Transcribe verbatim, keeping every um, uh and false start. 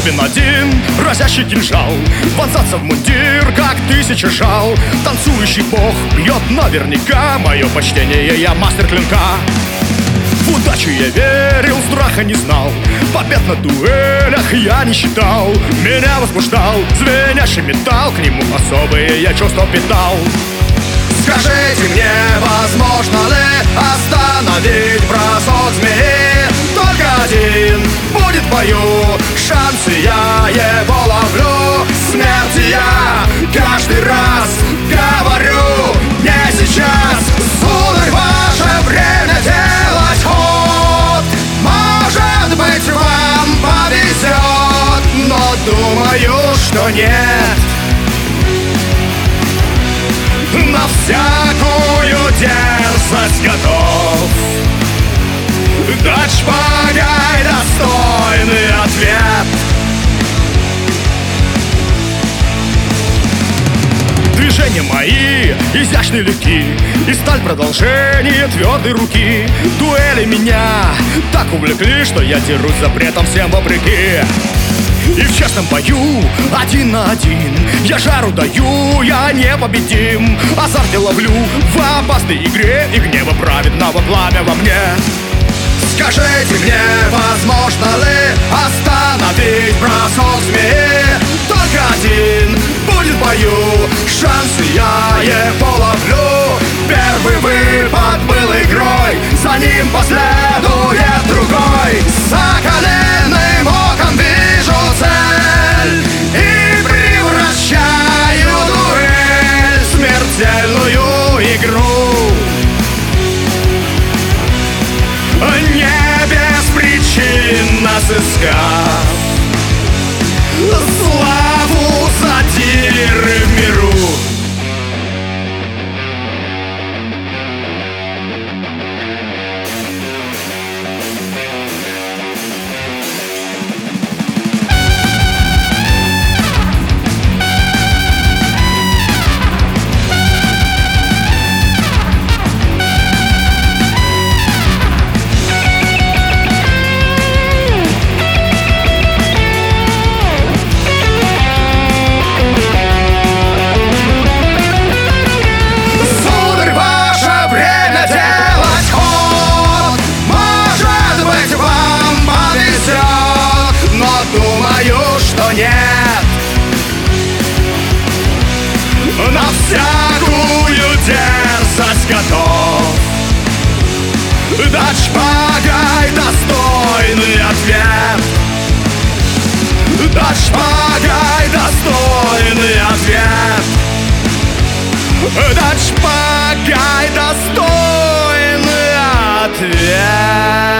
способен один разящий кинжал вонзаться в мундир, как тысяча жал. Танцующий бог бьет наверняка. Мое почтение, я мастер клинка. В удачу я верил, страха не знал. Побед на дуэлях я не считал. Меня возбуждал звенящий металл. К нему особые я чувства питал. Скажите мне, возможно ли остановить бросок змеи? Только один будет в бою шанс, и я его ловлю. Смерти я каждый раз говорю: не сейчас, сударь, ваше время делать ход. Может быть, вам повезет, но думаю, что нет. На всякую дерзость готов дать шпагой достойный ответ. Движения мои изящны, легки, и сталь продолжение твердой руки. Дуэли меня так увлекли, что я дерусь запретом всем вопреки. И в честном бою, один на один, я жару даю, я непобедим. Азарт я ловлю в опасной игре, и гнева праведного пламя во мне. Скажите мне, возможно ли остановить бросок змеи? Только один будет в бою шанс, и я его ловлю. Первый выпад был игрой, за ним последует другой. Соколиным оком вижу цель и превращаю дуэль в смертельную игру. Не беспричинно сыскав славу сатиры в миру. Нет, на всякую дерзость готов дать шпагой достойный ответ. Дать шпагой достойный ответ. Дать шпагой достойный ответ.